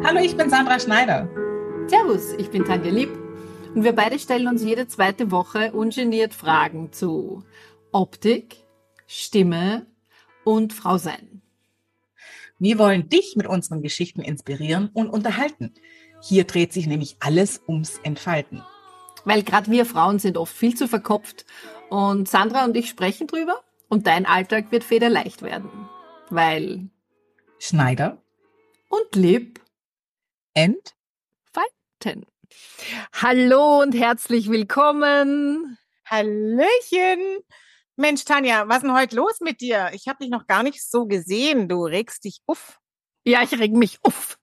Hallo, ich bin Sandra Schneider. Servus, ich bin Tanja Lieb und wir beide stellen uns jede zweite Woche ungeniert Fragen zu Optik, Stimme und Frausein. Wir wollen dich mit unseren Geschichten inspirieren und unterhalten. Hier dreht sich nämlich alles ums Entfalten. Weil gerade wir Frauen sind oft viel zu verkopft und Sandra und ich sprechen drüber und dein Alltag wird federleicht werden. Weil Schneider und Lieb entfalten. Hallo und herzlich willkommen. Hallöchen. Mensch, Tanja, was ist denn heute los mit dir? Ich habe dich noch gar nicht so gesehen. Du regst dich auf. Ja, ich reg mich auf.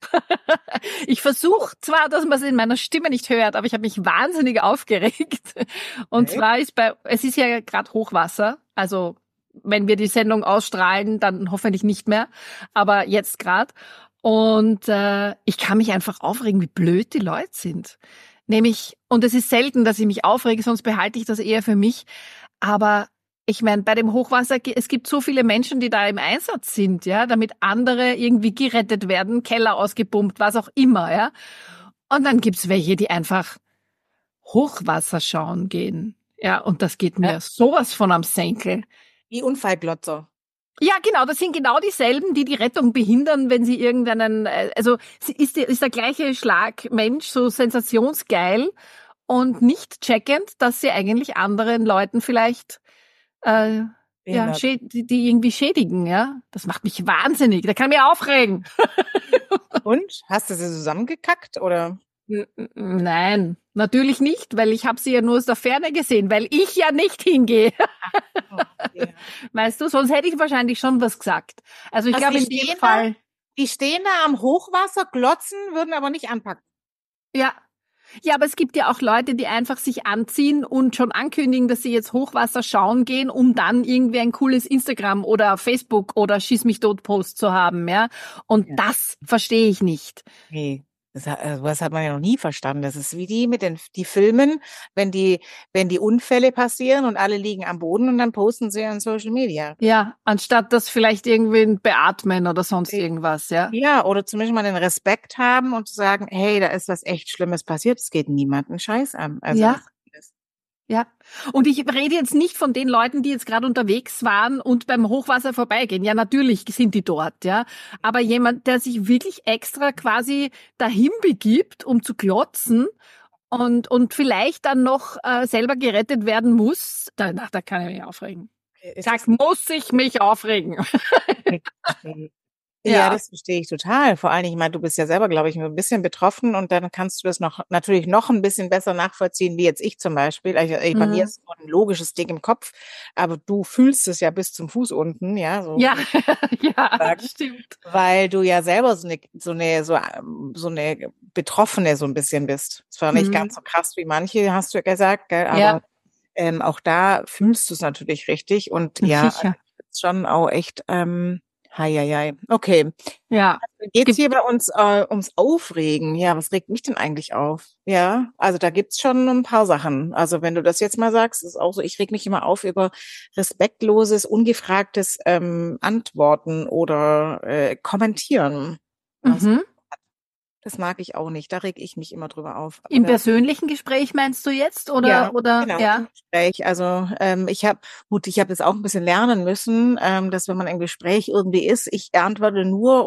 Ich versuche zwar, dass man es in meiner Stimme nicht hört, aber ich habe mich wahnsinnig aufgeregt. Und zwar es ist ja gerade Hochwasser. Also wenn wir die Sendung ausstrahlen, dann hoffentlich nicht mehr. Aber jetzt gerade. Und ich kann mich einfach aufregen, wie blöd die Leute sind. Nämlich, und es ist selten, dass ich mich aufrege, sonst behalte ich das eher für mich. Aber ich meine, bei dem Hochwasser, es gibt so viele Menschen, die da im Einsatz sind, ja, damit andere irgendwie gerettet werden, Keller ausgepumpt, was auch immer, ja. Und dann gibt's welche, die einfach Hochwasser schauen gehen. Ja, und das geht mir sowas von am Senkel. Wie Unfallglotzer. Ja, genau, das sind genau dieselben, die die Rettung behindern, wenn sie irgendeinen, also ist der gleiche Schlag Mensch so sensationsgeil und nicht checkend, dass sie eigentlich anderen Leuten vielleicht die irgendwie schädigen, ja. Das macht mich wahnsinnig. Da kann ich mich aufregen. Und? Hast du sie zusammengekackt, oder? Nein, natürlich nicht, weil ich habe sie ja nur aus der Ferne gesehen, weil ich ja nicht hingehe. Okay. Weißt du, sonst hätte ich wahrscheinlich schon was gesagt. Also ich glaube in dem Fall. Die stehen da am Hochwasser, glotzen, würden aber nicht anpacken. Ja. Ja, aber es gibt ja auch Leute, die einfach sich anziehen und schon ankündigen, dass sie jetzt Hochwasser schauen gehen, um dann irgendwie ein cooles Instagram oder Facebook oder Schieß mich tot Post zu haben, ja. Und das verstehe ich nicht. Nee. Das hat man ja noch nie verstanden. Das ist wie die Filmen, wenn die Unfälle passieren und alle liegen am Boden und dann posten sie in Social Media. Ja, anstatt das vielleicht irgendwie beatmen oder sonst irgendwas, ja. Ja, oder zumindest mal den Respekt haben und zu sagen, hey, da ist was echt Schlimmes passiert, es geht niemanden Scheiß an. Also ja. Ja, und ich rede jetzt nicht von den Leuten, die jetzt gerade unterwegs waren und beim Hochwasser vorbeigehen. Ja, natürlich sind die dort, ja. Aber jemand, der sich wirklich extra quasi dahin begibt, um zu glotzen und vielleicht dann noch selber gerettet werden muss, da kann ich mich aufregen. Muss ich mich aufregen. Ja, das verstehe ich total. Vor allen Dingen, ich meine, du bist ja selber, glaube ich, ein bisschen betroffen und dann kannst du das natürlich noch ein bisschen besser nachvollziehen, wie jetzt ich zum Beispiel. Also, bei mir ist so ein logisches Ding im Kopf, aber du fühlst es ja bis zum Fuß unten, ja. So ja, ja, stimmt. Weil du ja selber so eine Betroffene so ein bisschen bist. Zwar nicht ganz so krass wie manche, hast du ja gesagt, gell, aber auch da fühlst du es natürlich richtig und ja, ist schon auch echt, Heieiei. Okay. Ja. Geht's hier bei uns ums Aufregen? Ja, was regt mich denn eigentlich auf? Ja, also da gibt's schon ein paar Sachen. Also wenn du das jetzt mal sagst, ist auch so, ich reg mich immer auf über respektloses, ungefragtes Antworten oder Kommentieren. Also, das mag ich auch nicht. Da reg ich mich immer drüber auf. Im persönlichen Gespräch meinst du jetzt? Oder? Genau, im Gespräch. Also ich habe das auch ein bisschen lernen müssen, dass wenn man im Gespräch irgendwie ist, ich antworte nur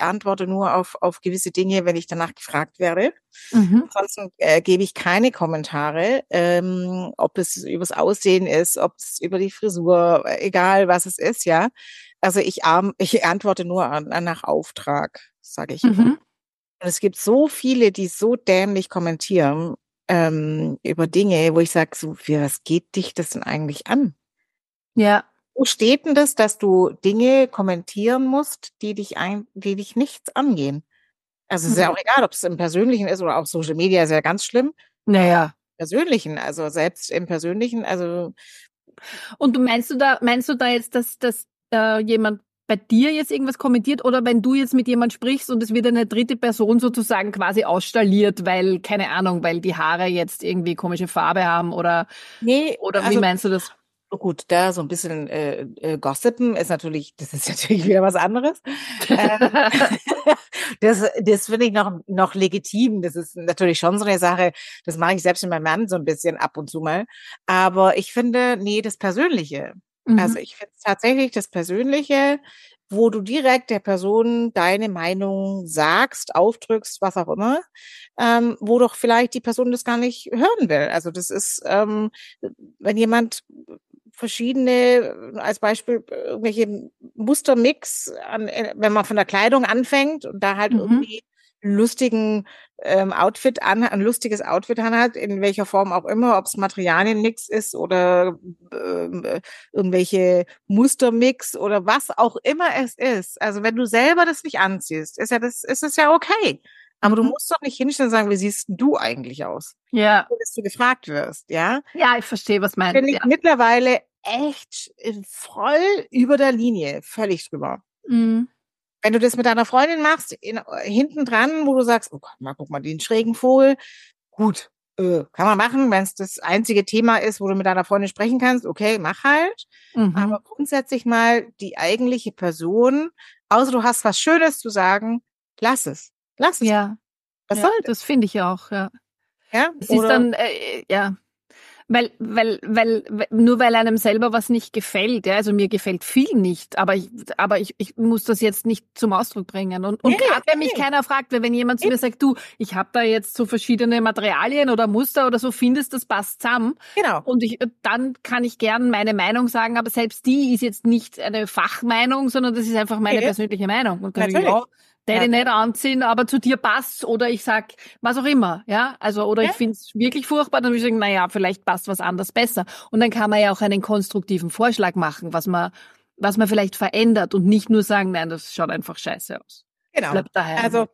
auf gewisse Dinge, wenn ich danach gefragt werde. Ansonsten gebe ich keine Kommentare, ob es übers Aussehen ist, ob es über die Frisur, egal was es ist, ja. Also ich antworte nur nach Auftrag, sage ich immer. Und es gibt so viele, die so dämlich kommentieren über Dinge, wo ich sage, so, was geht dich das denn eigentlich an? Ja. Wo steht denn das, dass du Dinge kommentieren musst, die dich nichts angehen? Also es ist ja auch egal, ob es im Persönlichen ist oder auf Social Media, ist ja ganz schlimm. Naja. Persönlichen, also selbst im Persönlichen, also. Und meinst du da jetzt, dass jemand bei dir jetzt irgendwas kommentiert oder wenn du jetzt mit jemand sprichst und es wird eine dritte Person sozusagen quasi ausstalliert, weil, keine Ahnung, weil die Haare jetzt irgendwie komische Farbe haben oder wie meinst du das? Gut, da so ein bisschen das ist natürlich wieder was anderes. Das finde ich noch legitim. Das ist natürlich schon so eine Sache. Das mache ich selbst mit meinem Mann so ein bisschen ab und zu mal. Aber ich finde, nee, das Persönliche. Also ich finde tatsächlich das Persönliche, wo du direkt der Person deine Meinung sagst, aufdrückst, was auch immer, wo doch vielleicht die Person das gar nicht hören will. Also das ist, wenn jemand verschiedene, als Beispiel irgendwelche Mustermix, wenn man von der Kleidung anfängt und da halt irgendwie lustigen ein lustiges Outfit anhat, in welcher Form auch immer, ob es Materialienmix ist oder irgendwelche Mustermix oder was auch immer es ist. Also wenn du selber das nicht anziehst, ist es ja okay. Aber du musst doch nicht hinstellen und sagen, wie siehst du eigentlich aus? Ja. Dass du gefragt wirst, ja? Ja, ich verstehe, was meinst. Finde ich mittlerweile echt voll über der Linie, völlig drüber. Mhm. Wenn du das mit deiner Freundin machst, hinten dran, wo du sagst, oh Gott, mal guck mal, den schrägen Vogel, gut, kann man machen, wenn es das einzige Thema ist, wo du mit deiner Freundin sprechen kannst, okay, mach halt. Aber grundsätzlich mal die eigentliche Person, außer du hast was Schönes zu sagen, lass es. Lass es. Ja. Was soll das? Das finde ich auch, ja. Ja? Es ist dann, ja. Weil, nur weil einem selber was nicht gefällt, ja, also mir gefällt viel nicht, aber ich muss das jetzt nicht zum Ausdruck bringen. Und gerade wenn mich keiner fragt, weil wenn jemand zu mir sagt, du, ich habe da jetzt so verschiedene Materialien oder Muster oder so, findest, das passt zusammen. Genau. Und dann kann ich gern meine Meinung sagen, aber selbst die ist jetzt nicht eine Fachmeinung, sondern das ist einfach meine persönliche Meinung. Und dann ich nicht anziehen, aber zu dir passt oder ich sag was auch immer, ja, also oder ich finde es wirklich furchtbar, dann würde ich sagen, naja, vielleicht passt was anderes besser und dann kann man ja auch einen konstruktiven Vorschlag machen, was man vielleicht verändert und nicht nur sagen, nein, das schaut einfach scheiße aus. Genau. Bleib daheim. Also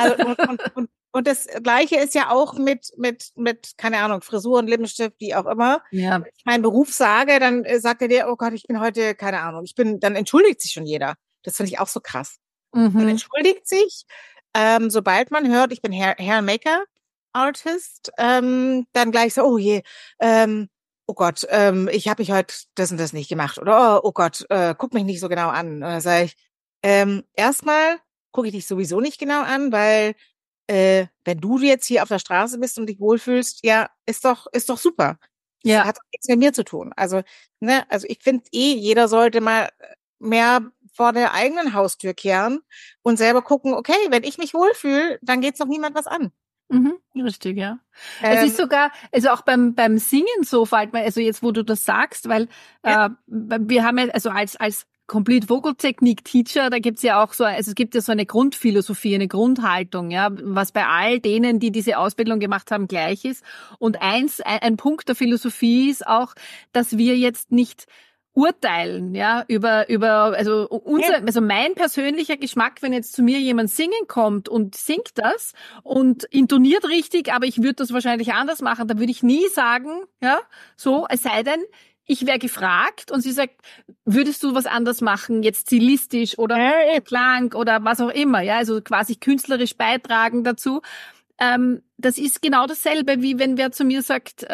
und das Gleiche ist ja auch mit keine Ahnung, Frisuren, Lippenstift, wie auch immer. Ja. Wenn ich meinen Beruf sage, dann sagt er dir, oh Gott, ich bin heute, keine Ahnung, dann entschuldigt sich schon jeder. Das finde ich auch so krass. Man entschuldigt sich, sobald man hört, ich bin Hair Maker Artist, dann gleich so, oh je, oh Gott, ich habe mich heute das und das nicht gemacht oder oh Gott, guck mich nicht so genau an. Und dann sage ich, erstmal gucke ich dich sowieso nicht genau an, weil wenn du jetzt hier auf der Straße bist und dich wohlfühlst, ja, ist doch super. Ja. Das hat doch nichts mit mir zu tun. Also, ne, also ich finde jeder sollte mal mehr vor der eigenen Haustür kehren und selber gucken, okay, wenn ich mich wohlfühle, dann geht's doch niemand was an. Richtig, ja. Es ist sogar, also auch beim Singen so, fällt mir, also jetzt, wo du das sagst, weil wir haben ja, also als Complete Vocal Technique Teacher, da gibt's ja auch so, also es gibt ja so eine Grundphilosophie, eine Grundhaltung, ja, was bei all denen, die diese Ausbildung gemacht haben, gleich ist. Und ein Punkt der Philosophie ist auch, dass wir jetzt nicht urteilen, ja, über, also mein persönlicher Geschmack, wenn jetzt zu mir jemand singen kommt und singt das und intoniert richtig, aber ich würde das wahrscheinlich anders machen, dann würde ich nie sagen, ja, so, es sei denn, ich wäre gefragt und sie sagt, würdest du was anders machen, jetzt stilistisch oder Klang oder was auch immer, ja, also quasi künstlerisch beitragen dazu. Das ist genau dasselbe, wie wenn wer zu mir sagt,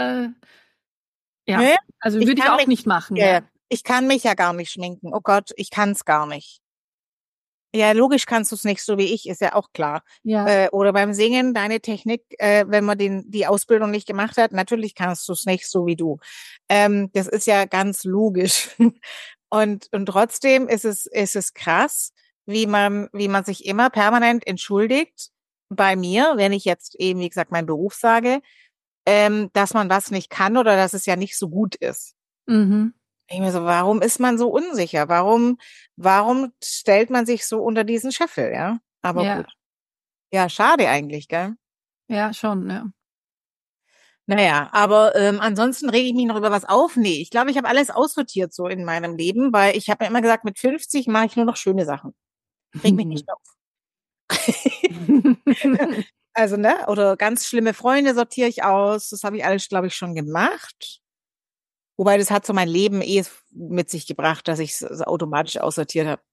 also würde ich auch nicht machen. Ja. Ich kann mich ja gar nicht schminken. Oh Gott, ich kann's gar nicht. Ja, logisch kannst du es nicht, so wie ich, ist ja auch klar. Ja. Oder beim Singen, deine Technik, wenn man die Ausbildung nicht gemacht hat, natürlich kannst du es nicht, so wie du. Das ist ja ganz logisch. Und trotzdem ist es krass, wie man sich immer permanent entschuldigt bei mir, wenn ich jetzt eben, wie gesagt, meinen Beruf sage, dass man was nicht kann oder dass es ja nicht so gut ist. Ich mir so, warum ist man so unsicher? Warum stellt man sich so unter diesen Scheffel, ja? Aber gut. Ja, schade eigentlich, gell? Ja, schon, ja. Naja, aber ansonsten rege ich mich noch über was auf. Nee, ich glaube, ich habe alles aussortiert so in meinem Leben, weil ich habe mir immer gesagt, mit 50 mache ich nur noch schöne Sachen. Reg mich nicht mehr auf. Also, ne? Oder ganz schlimme Freunde sortiere ich aus. Das habe ich alles, glaube ich, schon gemacht. Wobei das hat so mein Leben mit sich gebracht, dass ich es automatisch aussortiert habe.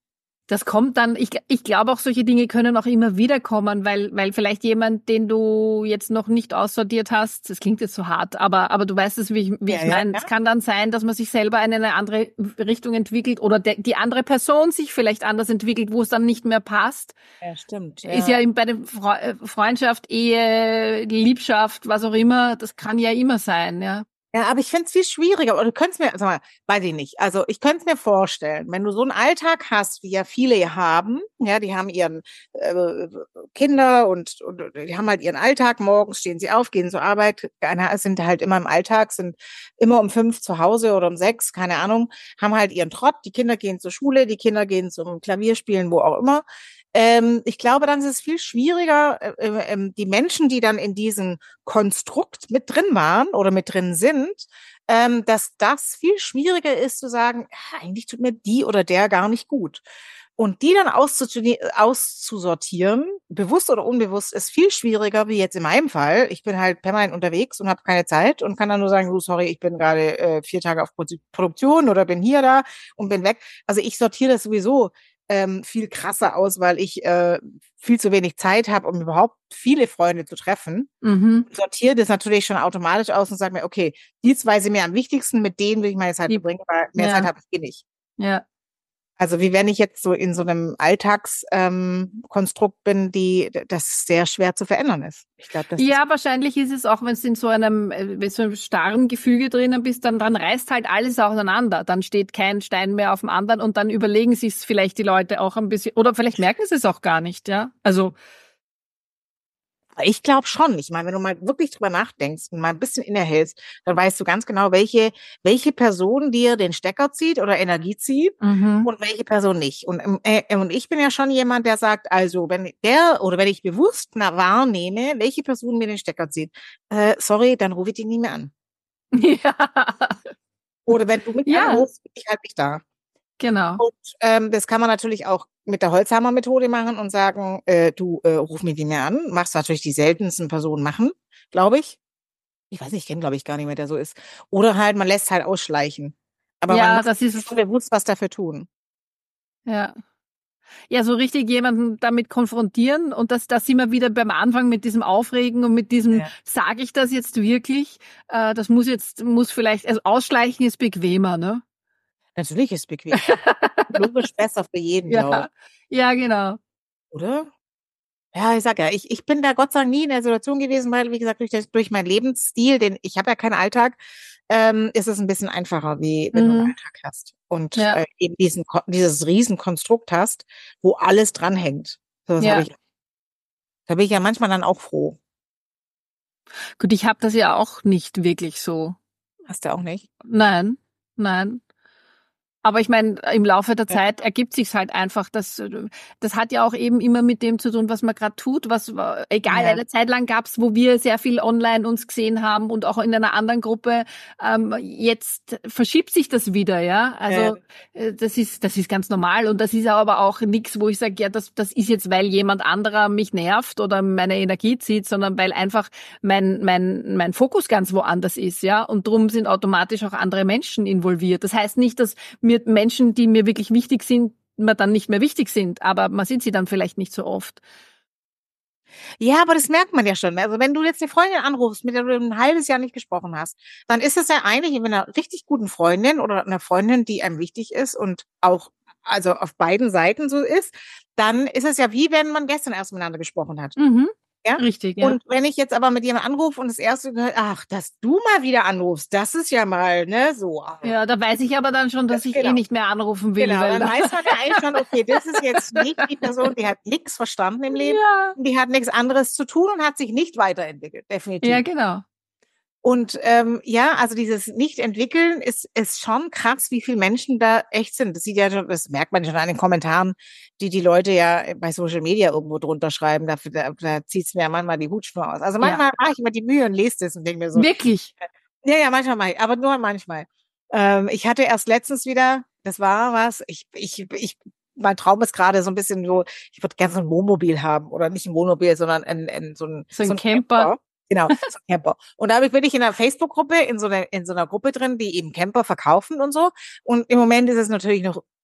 Das kommt dann, ich glaube auch, solche Dinge können auch immer wieder kommen, weil vielleicht jemand, den du jetzt noch nicht aussortiert hast, das klingt jetzt so hart, aber du weißt es, wie ich meine. Es kann dann sein, dass man sich selber in eine andere Richtung entwickelt oder die andere Person sich vielleicht anders entwickelt, wo es dann nicht mehr passt. Ja, stimmt. Ja. Ist ja bei der Freundschaft, Ehe, Liebschaft, was auch immer, das kann ja immer sein, ja. Ja, aber ich finde es viel schwieriger. Oder du könntest mir, sag mal, weiß ich nicht. Also ich könnte es mir vorstellen, wenn du so einen Alltag hast, wie ja viele haben, ja, die haben ihren Kinder und die haben halt ihren Alltag. Morgens stehen sie auf, gehen zur Arbeit, sind halt immer im Alltag, sind immer um 5 zu Hause oder um 6, keine Ahnung, haben halt ihren Trott. Die Kinder gehen zur Schule, die Kinder gehen zum Klavierspielen, wo auch immer. Ich glaube, dann ist es viel schwieriger, die Menschen, die dann in diesem Konstrukt mit drin waren oder mit drin sind, dass das viel schwieriger ist zu sagen, eigentlich tut mir die oder der gar nicht gut. Und die dann auszusortieren, bewusst oder unbewusst, ist viel schwieriger, wie jetzt in meinem Fall. Ich bin halt permanent unterwegs und habe keine Zeit und kann dann nur sagen, sorry, ich bin gerade 4 Tage auf Produktion oder bin hier da und bin weg. Also ich sortiere das sowieso viel krasser aus, weil ich viel zu wenig Zeit habe, um überhaupt viele Freunde zu treffen. Sortiere das natürlich schon automatisch aus und sage mir, okay, die 2 sind mir am wichtigsten, mit denen will ich meine Zeit verbringen, weil mehr Zeit habe ich nicht. Ja. Also wie wenn ich jetzt so in so einem Alltagskonstrukt bin, das sehr schwer zu verändern ist. Ich glaube, wahrscheinlich ist es auch, wenn du in so einem starren Gefüge drinnen bist, dann reißt halt alles auseinander. Dann steht kein Stein mehr auf dem anderen und dann überlegen sich es vielleicht die Leute auch ein bisschen, oder vielleicht merken sie es auch gar nicht, ja. Also ich glaube schon. Ich meine, wenn du mal wirklich drüber nachdenkst und mal ein bisschen innehältst, dann weißt du ganz genau, welche Person dir den Stecker zieht oder Energie zieht und welche Person nicht. Und ich bin ja schon jemand, der sagt, also wenn ich bewusst wahrnehme, welche Person mir den Stecker zieht, sorry, dann rufe ich dich nie mehr an. Ja. Oder wenn du mich anrufst, bin ich halt nicht da. Genau. Und das kann man natürlich auch mit der Holzhammer-Methode machen und sagen, du ruf mich nicht mehr an. Machst natürlich die seltensten Personen machen, glaube ich. Ich weiß nicht, ich kenne, glaube ich, gar nicht mehr, der so ist. Oder halt, man lässt halt ausschleichen. Aber man muss bewusst was dafür tun. Ja. Ja, so richtig jemanden damit konfrontieren und das sind wir wieder beim Anfang mit diesem Aufregen und mit diesem, sage ich das jetzt wirklich? Das muss vielleicht, also ausschleichen ist bequemer, ne? Natürlich ist es bequem. Logisch besser für jeden, glaube ich. Ja, genau. Oder? Ja, ich sag ja, ich bin da Gott sei Dank nie in der Situation gewesen, weil, wie gesagt, durch meinen Lebensstil, ich habe ja keinen Alltag, ist es ein bisschen einfacher, wie wenn du einen Alltag hast. Und eben dieses Riesenkonstrukt hast, wo alles dranhängt. So, da bin ich ja manchmal dann auch froh. Gut, ich habe das ja auch nicht wirklich so. Hast du auch nicht? Nein. Aber ich meine, im Laufe der Zeit ergibt sich's halt einfach, das hat ja auch eben immer mit dem zu tun, was man gerade tut, eine Zeit lang gab's, wo wir sehr viel online uns gesehen haben und auch in einer anderen Gruppe. Jetzt verschiebt sich das wieder, ja. Also das ist ganz normal und das ist aber auch nichts, wo ich sage, ja, das ist jetzt, weil jemand anderer mich nervt oder meine Energie zieht, sondern weil einfach mein Fokus ganz woanders ist, ja. Und drum sind automatisch auch andere Menschen involviert. Das heißt nicht, dass mir Menschen, die mir wirklich wichtig sind, mir dann nicht mehr wichtig sind, aber man sieht sie dann vielleicht nicht so oft. Ja, aber das merkt man ja schon. Also wenn du jetzt eine Freundin anrufst, mit der du ein halbes Jahr nicht gesprochen hast, dann ist es ja eigentlich mit einer richtig guten Freundin oder einer Freundin, die einem wichtig ist und auch also auf beiden Seiten so ist, dann ist es ja wie wenn man gestern erst miteinander gesprochen hat. Ja? Richtig, ja. Und wenn ich jetzt aber mit jemandem anrufe und das erste gehört, dass du mal wieder anrufst, das ist ja mal, ne, so. Ja, da weiß ich aber dann schon, dass ich eh nicht mehr anrufen will. Genau, dann weiß man ja eigentlich schon, okay, das ist jetzt nicht die Person, die hat nichts verstanden im Leben, die hat nichts anderes zu tun und hat sich nicht weiterentwickelt, definitiv. Ja, genau. Und also dieses Nicht-Entwickeln ist schon krass, wie viele Menschen da echt sind. Das merkt man ja schon an den Kommentaren, die Leute ja bei Social Media irgendwo drunter schreiben. Da zieht's mir ja manchmal die Hutschnur aus. Also manchmal mache ich immer die Mühe und lese das und denke mir so. Wirklich? Ja, manchmal mache ich, aber nur manchmal. Ich hatte erst letztens wieder, das war was, mein Traum ist gerade so ein bisschen so, ich würde gerne so ein Wohnmobil haben oder nicht ein Wohnmobil, sondern so ein Camper. Genau, so ein Camper. Und da bin ich in einer Facebook-Gruppe, in so einer Gruppe drin, die eben Camper verkaufen und so. Und im Moment ist es natürlich noch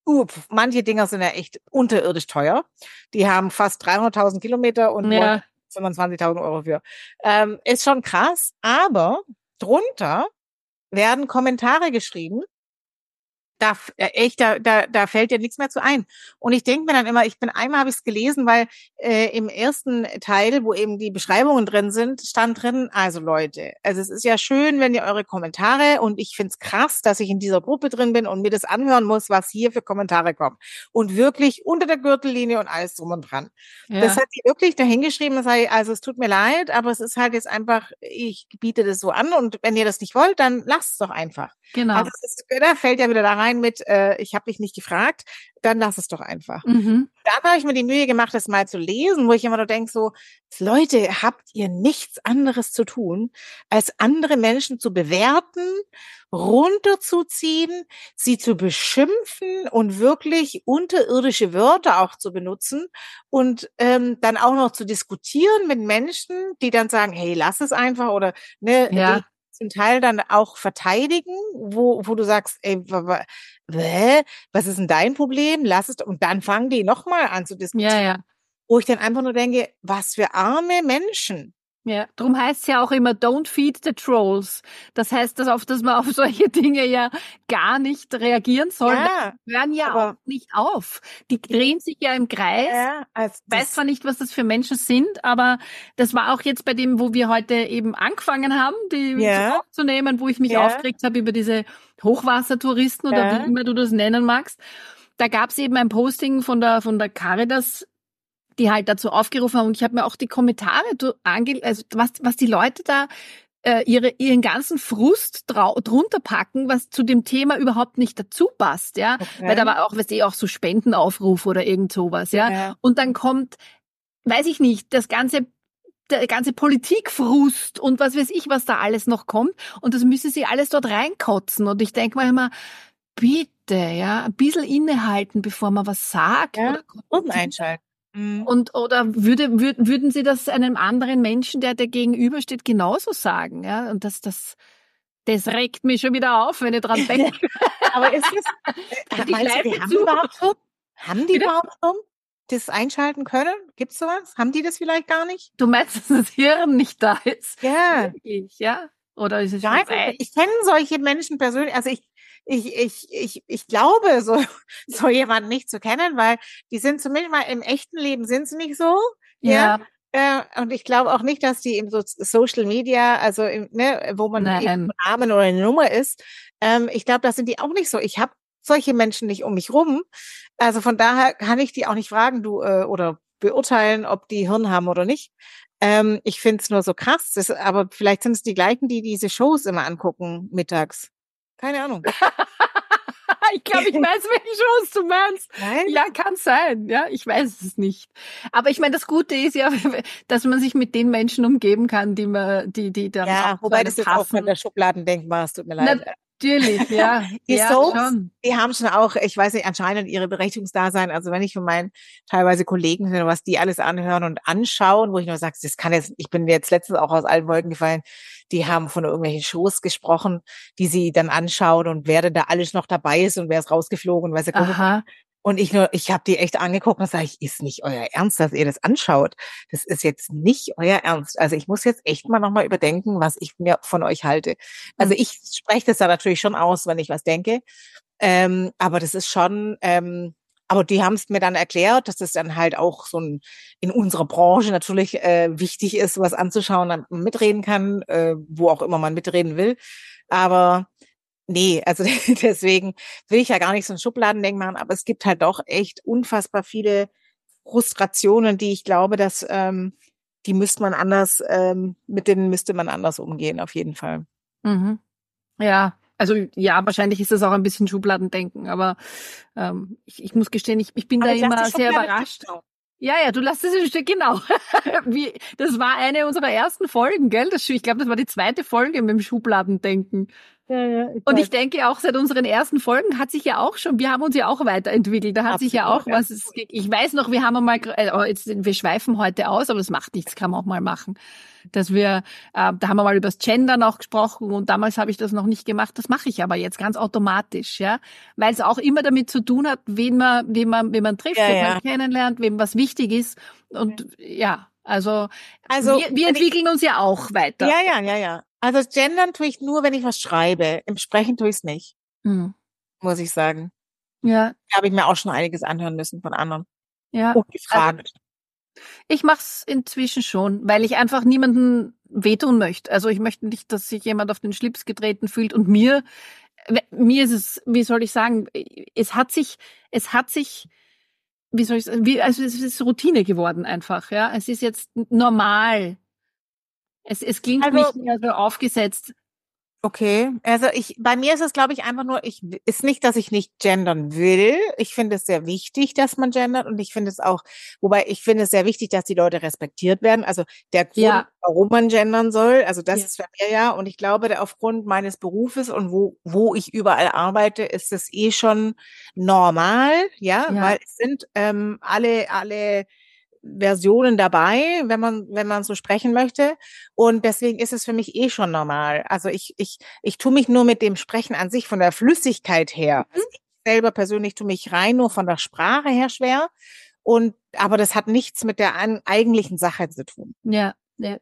manche Dinger sind ja echt unterirdisch teuer. Die haben fast 300.000 Kilometer und wollen 25.000 Euro für. Ist schon krass, aber drunter werden Kommentare geschrieben. Da fällt dir nichts mehr zu ein. Und ich denke mir dann immer, einmal habe ich es gelesen, weil im ersten Teil, wo eben die Beschreibungen drin sind, stand drin, also Leute, also es ist ja schön, wenn ihr eure Kommentare, und ich find's krass, dass ich in dieser Gruppe drin bin und mir das anhören muss, was hier für Kommentare kommen. Und wirklich unter der Gürtellinie und alles drum und dran. Ja. Das hat sie wirklich dahingeschrieben, also es tut mir leid, aber es ist halt jetzt einfach, ich biete das so an, und wenn ihr das nicht wollt, dann lasst es doch einfach. Genau. Also da fällt ja wieder da rein mit, ich habe dich nicht gefragt, dann lass es doch einfach. Dann habe ich mir die Mühe gemacht, das mal zu lesen, wo ich immer nur denke, so, Leute, habt ihr nichts anderes zu tun, als andere Menschen zu bewerten, runterzuziehen, sie zu beschimpfen und wirklich unterirdische Wörter auch zu benutzen und dann auch noch zu diskutieren mit Menschen, die dann sagen, hey, lass es einfach, oder ne, ja. zum Teil dann auch verteidigen, wo du sagst, ey, was ist denn dein Problem? Lass es, und dann fangen die nochmal an zu diskutieren. Ja. Wo ich dann einfach nur denke, was für arme Menschen. Ja, darum heißt es ja auch immer, don't feed the trolls. Das heißt, dass man auf solche Dinge ja gar nicht reagieren soll. Ja, die hören ja auch nicht auf. Die drehen sich ja im Kreis. Ja, also ich weiß zwar nicht, was das für Menschen sind, aber das war auch jetzt bei dem, wo wir heute eben angefangen haben, die aufzunehmen, wo ich mich aufgeregt habe über diese Hochwassertouristen oder wie immer du das nennen magst. Da gab es eben ein Posting von der Caritas, die halt dazu aufgerufen haben, und ich habe mir auch die Kommentare also was die Leute da ihren ganzen Frust drunter packen, was zu dem Thema überhaupt nicht dazu passt, ja, weil da war auch, auch so Spendenaufruf oder irgend sowas, ja. Und dann kommt, weiß ich nicht, der ganze Politikfrust und was weiß ich, was da alles noch kommt, und das müssen sie alles dort reinkotzen, und ich denke mal immer, bitte, ja, ein bisschen innehalten, bevor man was sagt. Oder einschalten. Oder würden Sie das einem anderen Menschen, der gegenübersteht, genauso sagen? Ja, und das regt mich schon wieder auf, wenn ich dran denke. Aber ist das, meinst du, haben die überhaupt das einschalten können? Gibt's sowas? Haben die das vielleicht gar nicht? Du meinst, dass das Hirn nicht da ist? Ja. Ja? Oder ist es ich kenne solche Menschen persönlich, also ich glaube, so jemanden nicht zu kennen, weil die sind zumindest mal im echten Leben sind sie nicht so. Ja. Und ich glaube auch nicht, dass die im Social Media, also wo man eben ein Namen oder eine Nummer ist, ich glaube, das sind die auch nicht so. Ich habe solche Menschen nicht um mich rum. Also von daher kann ich die auch nicht fragen, oder beurteilen, ob die Hirn haben oder nicht. Ich finde es nur so krass. Aber vielleicht sind es die gleichen, die diese Shows immer angucken mittags. Keine Ahnung. Ich glaube, ich weiß, welche Shows du meinst. Nein? Ja, kann sein. Ja, ich weiß es nicht. Aber ich meine, das Gute ist ja, dass man sich mit den Menschen umgeben kann, die dann auch wobei das jetzt auch von der Schubladendenkmal, es tut mir leid. Natürlich, ja. Die Soaps, die haben schon auch, ich weiß nicht, anscheinend ihre Berechtigungsdasein. Also wenn ich von meinen teilweise Kollegen höre, was die alles anhören und anschauen, wo ich nur sage, das kann jetzt, ich bin jetzt letztens auch aus allen Wolken gefallen, die haben von irgendwelchen Shows gesprochen, die sie dann anschauen und wer denn da alles noch dabei ist und wer ist rausgeflogen und wer ist Aha. Und ich habe die echt angeguckt und sage, ist nicht euer Ernst, dass ihr das anschaut. Das ist jetzt nicht euer Ernst. Also ich muss jetzt echt mal nochmal überdenken, was ich mir von euch halte. Also ich spreche das da natürlich schon aus, wenn ich was denke. Aber das ist schon, aber die haben es mir dann erklärt, dass das dann halt auch so in unserer Branche natürlich wichtig ist, was anzuschauen, damit man mitreden kann, wo auch immer man mitreden will. Aber nee, also deswegen will ich ja gar nicht so ein Schubladendenken machen, aber es gibt halt doch echt unfassbar viele Frustrationen, die ich glaube, dass die müsste man anders, mit denen müsste man anders umgehen, auf jeden Fall. Mhm. Ja, also ja, wahrscheinlich ist das auch ein bisschen Schubladendenken, aber ich muss gestehen, ich bin da immer sehr überrascht. Ja, du lässt es ein Stück, genau. Das war eine unserer ersten Folgen, gell? Ich glaube, das war die 2. Folge mit dem Schubladendenken. Und ich denke auch, seit unseren ersten Folgen hat sich ja auch schon, wir haben uns ja auch weiterentwickelt. Da hat sich ja auch was, ich weiß noch, wir haben einmal, wir schweifen heute aus, aber das macht nichts, kann man auch mal machen. Dass wir, da haben wir mal über das Gendern auch gesprochen und damals habe ich das noch nicht gemacht. Das mache ich aber jetzt ganz automatisch, ja. Weil es auch immer damit zu tun hat, wen man trifft, wen man kennenlernt, wem was wichtig ist. Und also wir entwickeln uns ja auch weiter. Ja. Also gendern tue ich nur, wenn ich was schreibe. Im Sprechen tue ich es nicht, muss ich sagen. Ja. Da habe ich mir auch schon einiges anhören müssen von anderen. Ja. Und gefragt. Ich mache es inzwischen schon, weil ich einfach niemanden wehtun möchte. Also ich möchte nicht, dass sich jemand auf den Schlips getreten fühlt. Und mir ist es, wie soll ich sagen, es hat sich, wie soll ich sagen, also es ist Routine geworden einfach. Ja, es ist jetzt normal. Es klingt nicht mehr so aufgesetzt. Okay, also bei mir ist es, glaube ich, einfach nur, ist nicht, dass ich nicht gendern will. Ich finde es sehr wichtig, dass man gendert und ich finde es auch, wobei ich finde es sehr wichtig, dass die Leute respektiert werden. Also der Grund, warum man gendern soll, also das ist für mich und ich glaube, aufgrund meines Berufes und wo ich überall arbeite, ist es schon normal, weil es sind alle Versionen dabei, wenn man so sprechen möchte. Und deswegen ist es für mich schon normal. Also ich tue mich nur mit dem Sprechen an sich von der Flüssigkeit her. Also ich selber persönlich tue mich rein nur von der Sprache her schwer. Aber das hat nichts mit der eigentlichen Sache zu tun. Ja.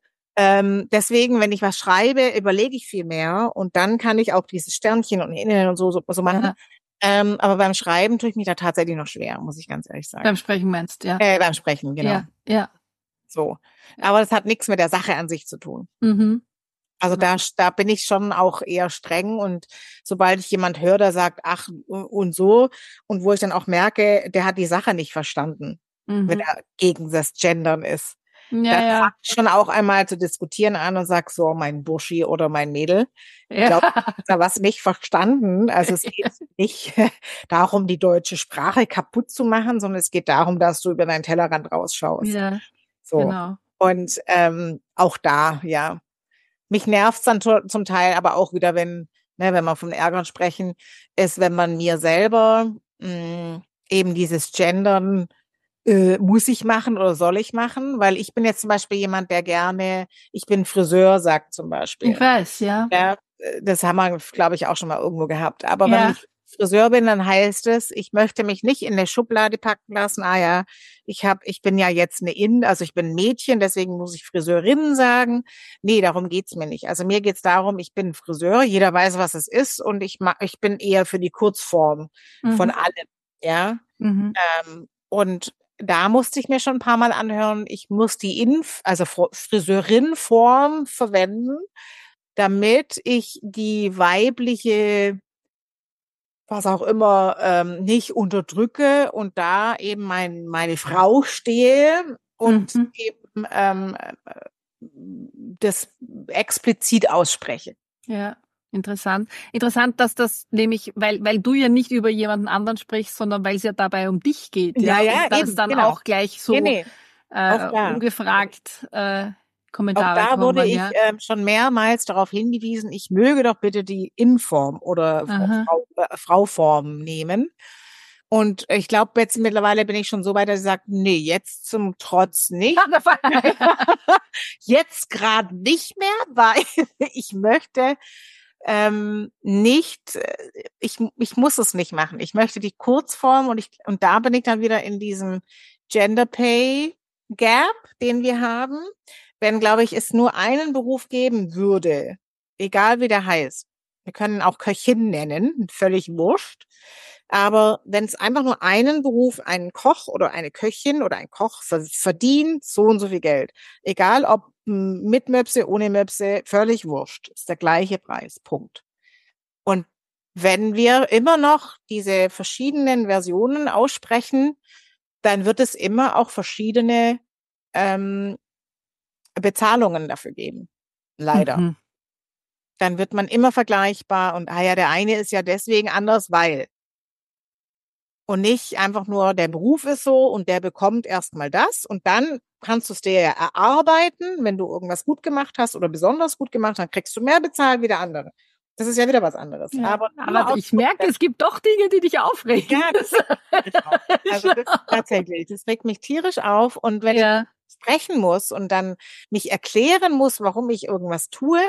Deswegen, wenn ich was schreibe, überlege ich viel mehr und dann kann ich auch dieses Sternchen und Innen und so machen. Ja. Aber beim Schreiben tue ich mich da tatsächlich noch schwer, muss ich ganz ehrlich sagen. Beim Sprechen meinst, ja. Beim Sprechen, genau. Ja. So. Aber das hat nichts mit der Sache an sich zu tun. Mhm. Also da bin ich schon auch eher streng und sobald ich jemand höre, der sagt, ach und so und wo ich dann auch merke, der hat die Sache nicht verstanden, wenn er gegen das Gendern ist. Dann fange ich schon auch einmal zu diskutieren an und sag so, mein Burschi oder mein Mädel, ich glaube, du hast da was nicht verstanden. Also es geht nicht darum, die deutsche Sprache kaputt zu machen, sondern es geht darum, dass du über deinen Tellerrand rausschaust. Ja, so. Genau. Und auch da, mich nervt's dann zum Teil, aber auch wieder, wenn wir von Ärgern sprechen, ist, wenn man mir selber eben dieses Gendern muss ich machen oder soll ich machen? Weil ich bin jetzt zum Beispiel jemand, der gerne, ich bin Friseur, sagt zum Beispiel. Ich weiß, ja. Das haben wir, glaube ich, auch schon mal irgendwo gehabt. Aber wenn ich Friseur bin, dann heißt es, ich möchte mich nicht in eine Schublade packen lassen. Ich bin ja jetzt also ich bin ein Mädchen, deswegen muss ich Friseurin sagen. Nee, darum geht's mir nicht. Also mir geht's darum, ich bin Friseur, jeder weiß, was es ist und ich bin eher für die Kurzform von allem, ja. Und da musste ich mir schon ein paar Mal anhören, ich muss die Friseurin-Form verwenden, damit ich die weibliche, was auch immer, nicht unterdrücke und da eben meine Frau stehe und eben das explizit ausspreche. Ja. Interessant, dass das nämlich, weil du ja nicht über jemanden anderen sprichst, sondern weil es ja dabei um dich geht. Ja, und dass eben, dann genau. auch gleich so ungefragt Kommentare auch da wurde kommen, ich schon mehrmals darauf hingewiesen, ich möge doch bitte die In-Form oder Frau-Form nehmen. Und ich glaube, jetzt mittlerweile bin ich schon so weit, dass ich sage, nee, jetzt zum Trotz nicht. Jetzt gerade nicht mehr, weil ich möchte nicht, ich muss es nicht machen. Ich möchte die Kurzform und da bin ich dann wieder in diesem Gender Pay Gap, den wir haben. Wenn, glaube ich, es nur einen Beruf geben würde, egal wie der heißt, wir können auch Köchin nennen, völlig wurscht. Aber wenn es einfach nur einen Beruf, einen Koch oder eine Köchin oder ein Koch verdient so und so viel Geld. Egal ob mit Möpse, ohne Möpse, völlig wurscht. Ist der gleiche Preis. Punkt. Und wenn wir immer noch diese verschiedenen Versionen aussprechen, dann wird es immer auch verschiedene Bezahlungen dafür geben. Leider. Dann wird man immer vergleichbar und der eine ist ja deswegen anders, weil. Und nicht einfach nur, der Beruf ist so und der bekommt erstmal das und dann kannst du es dir ja erarbeiten, wenn du irgendwas gut gemacht hast oder besonders gut gemacht hast, dann kriegst du mehr bezahlt wie der andere. Das ist ja wieder was anderes. Ja, aber ich merke, es gibt doch Dinge, die dich aufregen. Ja, das also das tatsächlich. Das regt mich tierisch auf. Und wenn ich sprechen muss und dann mich erklären muss, warum ich irgendwas tue,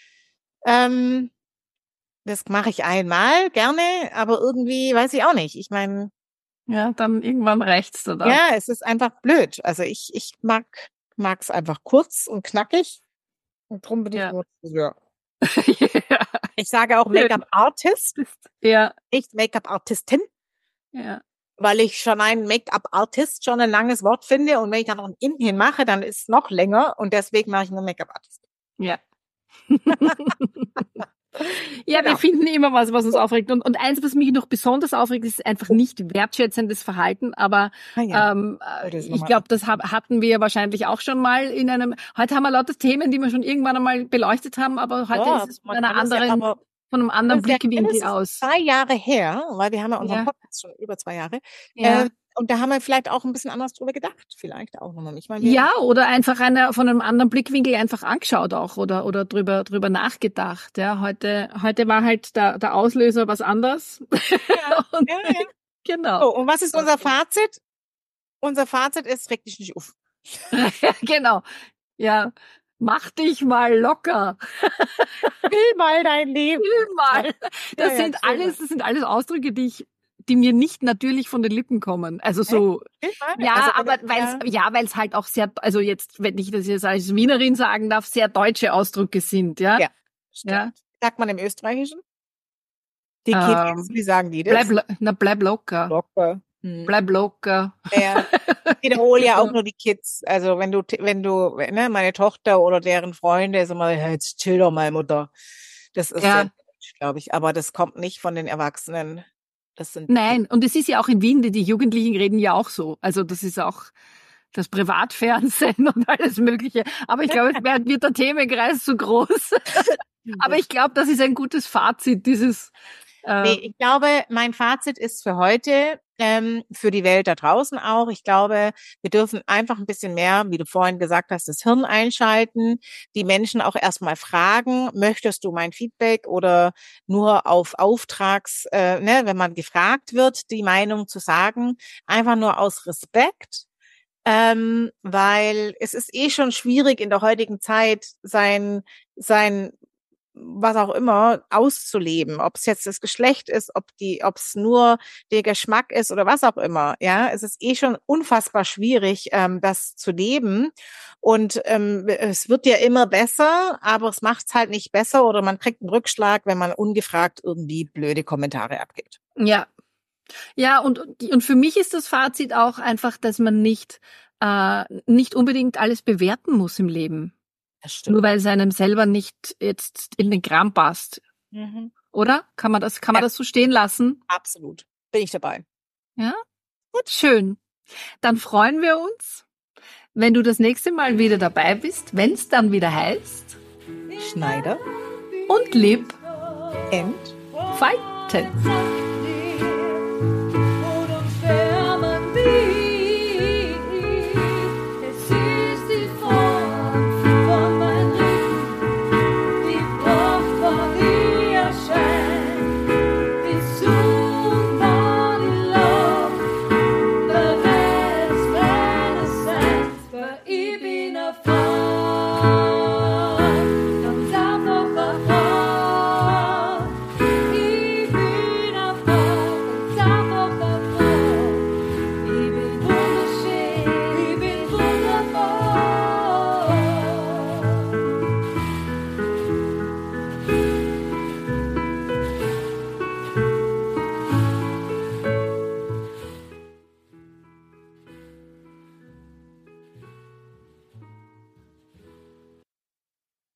das mache ich einmal gerne, aber irgendwie weiß ich auch nicht. Ich meine, ja, dann irgendwann reicht's dann. Ja, es ist einfach blöd. Also ich mag's einfach kurz und knackig und drum bin ich nur ja. Ich sage auch Make-up-Artist, nicht Make-up-Artistin, weil ich schon ein Make-up-Artist schon ein langes Wort finde und wenn ich dann noch ein In hin mache, dann ist es noch länger und deswegen mache ich nur Make-up-Artist. Ja. Ja, wir finden immer was uns aufregt. Und eins, was mich noch besonders aufregt, ist einfach nicht wertschätzendes Verhalten. Aber ich glaube, das hatten wir wahrscheinlich auch schon mal in einem. Heute haben wir lauter Themen, die wir schon irgendwann einmal beleuchtet haben, aber heute ist es von einem anderen Blickwinkel aus. 2 Jahre her, weil wir haben ja unseren Podcast schon über 2 Jahre. Und da haben wir vielleicht auch ein bisschen anders drüber gedacht, vielleicht auch nochmal. Oder einfach von einem anderen Blickwinkel einfach angeschaut auch oder drüber nachgedacht. Ja, heute war halt der Auslöser was anderes. Ja, Genau. So, und was ist unser Fazit? Unser Fazit ist, reg dich nicht auf. Genau. Ja. Mach dich mal locker. Will mal dein Leben. Will mal. Das sind alles Ausdrücke, die mir nicht natürlich von den Lippen kommen. Also so, weil es halt auch sehr, also jetzt, wenn ich das jetzt als Wienerin sagen darf, sehr deutsche Ausdrücke sind, ja. Ja. Sagt man im Österreichischen? Die Kids, wie sagen die das? Bleib locker. Locker. Bleib locker. Ja. Ich wiederhole ja auch nur die Kids. Also wenn du, ne, meine Tochter oder deren Freunde, so mal, jetzt chill doch mal, Mutter. Das ist sehr deutsch, glaube ich. Aber das kommt nicht von den Erwachsenen. Nein, und es ist ja auch in Wien, die Jugendlichen reden ja auch so. Also das ist auch das Privatfernsehen und alles Mögliche. Aber ich glaube, es wird der Themenkreis zu groß. Aber ich glaube, das ist ein gutes Fazit, dieses. Nee, ich glaube, mein Fazit ist für heute, für die Welt da draußen auch. Ich glaube, wir dürfen einfach ein bisschen mehr, wie du vorhin gesagt hast, das Hirn einschalten, die Menschen auch erstmal fragen, möchtest du mein Feedback oder nur auf wenn man gefragt wird, die Meinung zu sagen, einfach nur aus Respekt. Weil es ist schon schwierig in der heutigen Zeit sein was auch immer auszuleben, ob es jetzt das Geschlecht ist, ob es nur der Geschmack ist oder was auch immer. Ja, es ist schon unfassbar schwierig, das zu leben. Und es wird ja immer besser, aber es macht es halt nicht besser oder man kriegt einen Rückschlag, wenn man ungefragt irgendwie blöde Kommentare abgibt. Ja. Ja, und für mich ist das Fazit auch einfach, dass man nicht unbedingt alles bewerten muss im Leben. Das stimmt. Nur weil es einem selber nicht jetzt in den Kram passt. Mhm. Oder? Kann man das so stehen lassen? Absolut. Bin ich dabei. Ja? Gut. Schön. Dann freuen wir uns, wenn du das nächste Mal wieder dabei bist, wenn es dann wieder heißt Schneider und Lieb and Fighten.